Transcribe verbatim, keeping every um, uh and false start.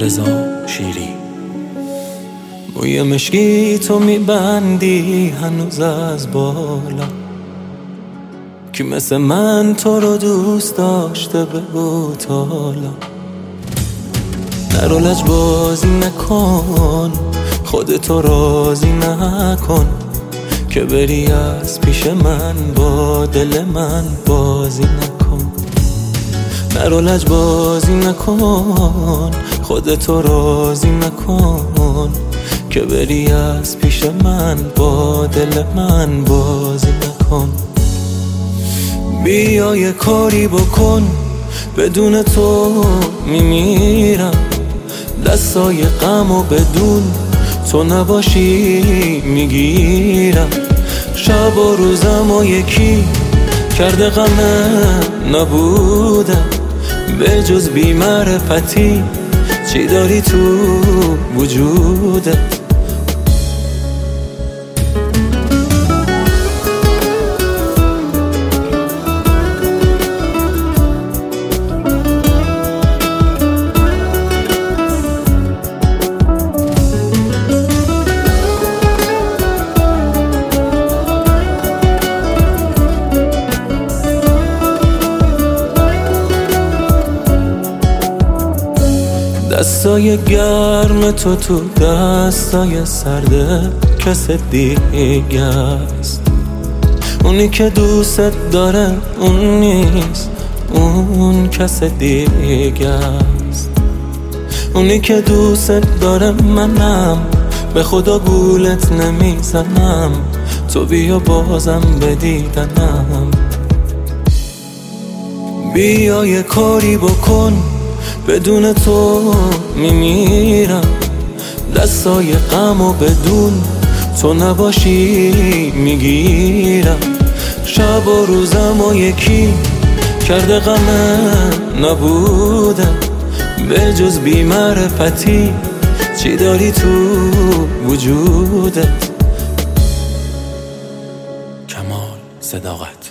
رضا شیری. موی مشکی تو میبندی هنوز از بالا، کی مثل من تو رو دوست داشته بگو تالا. نرو لج بازی نکن، خودتو راضی نکن، که بری از پیش من با دل من بازی نکن. نرو لج بازی نکن، خودتو راضی نکن، که بری از پیش من با دل من بازی نکن. بیا یه کاری بکن، بدون تو میمیرم. دستای غم و بدون تو نباشی میگیرم. شب و روزم و یکی کرده غمه نبودم، به جز بی معرفتی چی داری تو وجودت؟ دستای گرم تو تو دستای سرده کس دیگه است. اونی که دوست داره اون نیست، اون کس دیگه است. اونی که دوست داره منم، به خدا گولت نمیزنم، تو بیا بازم به دیدنم. بیا یه کاری بکن، بدون تو میمیرم. دستای غم و بدون تو نباشی میگیرم. شب و روزم و یکی کرده غمه نبودم، به جز بی معرفتی چی داری تو وجودت؟ کمال صداقت.